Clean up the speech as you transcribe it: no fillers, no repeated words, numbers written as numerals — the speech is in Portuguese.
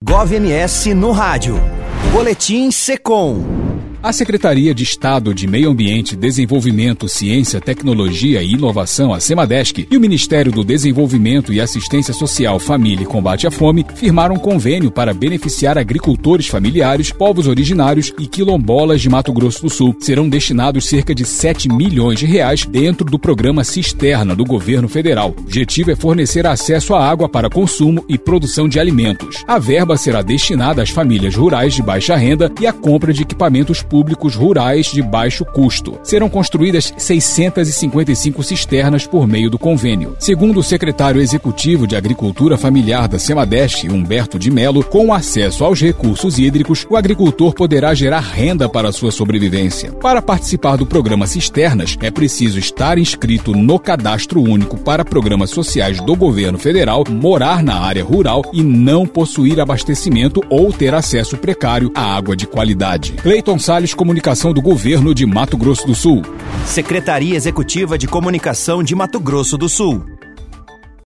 GovMS no rádio. Boletim Secom. A Secretaria de Estado de Meio Ambiente, Desenvolvimento, Ciência, Tecnologia e Inovação, a SEMADESC, e o Ministério do Desenvolvimento e Assistência Social, Família e Combate à Fome firmaram um convênio para beneficiar agricultores familiares, povos originários e quilombolas de Mato Grosso do Sul. Serão destinados cerca de 7 milhões de reais dentro do programa Cisterna do governo federal. O objetivo é fornecer acesso à água para consumo e produção de alimentos. A verba será destinada às famílias rurais de baixa renda e à compra de equipamentos públicos rurais de baixo custo. Serão construídas 655 cisternas por meio do convênio. Segundo o secretário executivo de Agricultura Familiar da SEMADESC, Humberto de Mello, com acesso aos recursos hídricos, o agricultor poderá gerar renda para sua sobrevivência. Para participar do programa Cisternas, é preciso estar inscrito no Cadastro Único para Programas Sociais do Governo Federal, morar na área rural e não possuir abastecimento ou ter acesso precário à água de qualidade. Cleiton Salles, Comunicação do Governo de Mato Grosso do Sul. Secretaria Executiva de Comunicação de Mato Grosso do Sul.